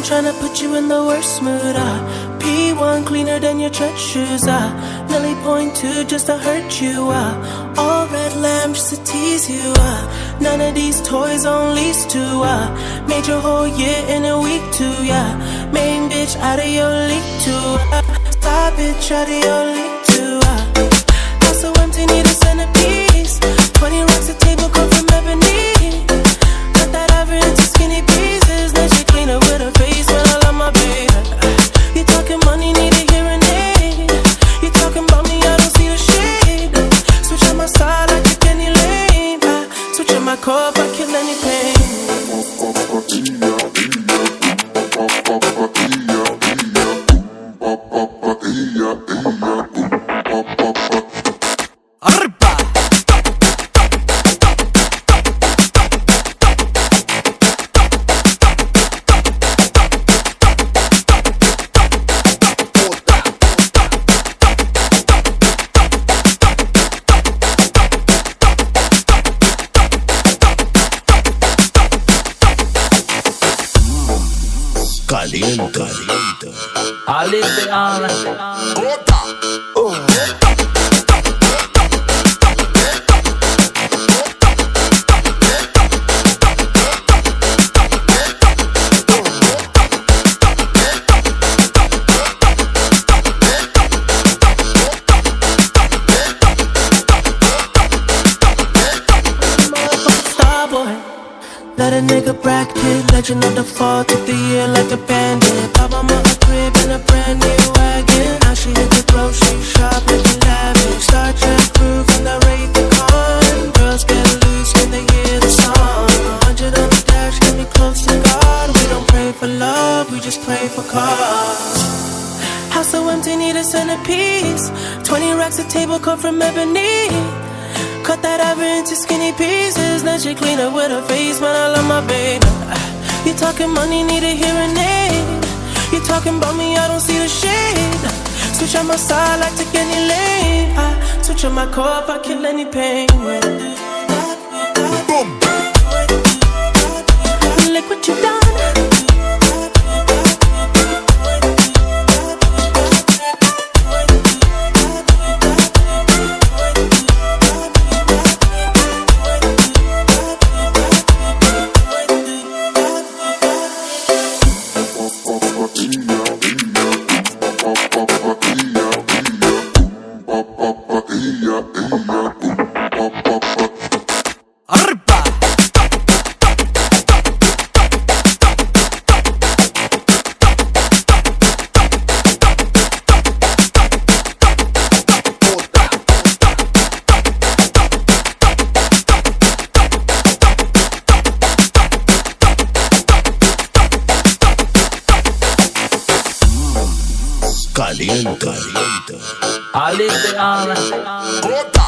tryna put you in the worst mood, P1 cleaner than your church shoes, Nelly .2 just to hurt you, all red lamb just to tease you, none of these toys on lease to, made your whole year in a week too, main bitch out of your league too, side bitch out of your league too, house so empty, need a centerpiece, 20 racks a table come from ebony, cut that average into skinny pieces, then she clean up with her face when I love my baby. You talking money, need a hearing aid. You talking about me, I don't see the shade. Switch on my side like a Kenny Lane. Switch on my core, I kill any pain. Caliente. Alipeana. Let a nigga Brad Pitt, legend of the fall, took the year like a bandit. Pop on my crib in a brand new wagon. Now she hit the grocery shop, looking lavish. Star Trek crew from the Wraith the Con. Girls get loose when they hear the song. 100 on the dash, get me close to God. We don't pray for love, we just pray for cause. House so empty, need a centerpiece. 20 racks a table cut from ebony. Cut that average into skinny pieces. Then she clean up with her face when I love my baby. You talking money, need a hearing aid. You talking about me, I don't see the shade. Switch on my side like take any lane. Switch on my core, I kill any pain. Boom. Look what you done. Caliente. Alipeana.